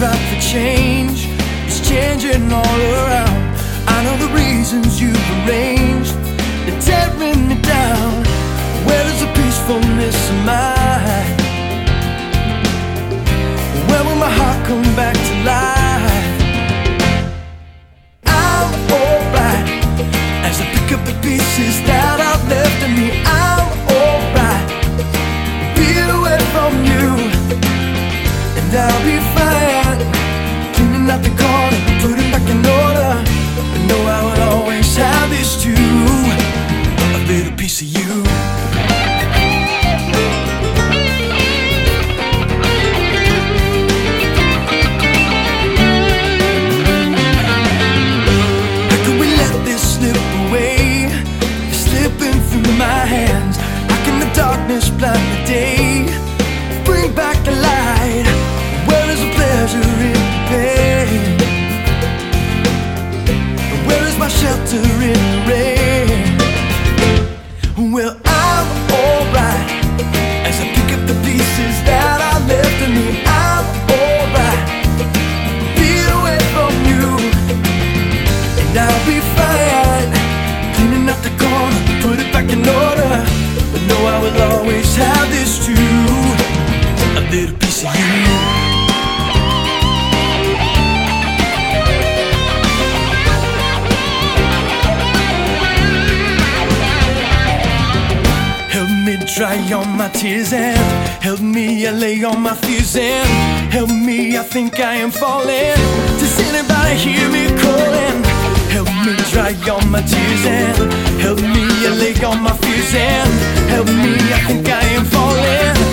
strive for change. It's changing all around. I know the reasons you've arranged. They're tearing me down. Where is the peacefulness of mine? Where will my heart come back to life? I'm alright as I pick up the pieces that I've left in me. I'm alright, being away from you, and I'll be fine. Cleaning out the corner, putting back in order. I know I will always have this too, a little piece of you. My hands, how can the darkness blind the day? Bring back the light. Where is the pleasure in the pain? Where is my shelter in the rain? Well, I'm alright as I pick up the pieces that I left in me. I'm alright, being away from you, and I'll be fine. Cleaning up the corner, put it back in order. But no, I will always have this too, a little piece of you. Help me dry all my tears and help me allay all my fears and help me, I think I am falling. Does anybody hear me calling? Help me dry all my tears and help me allay all my fears and help me, I think I am falling.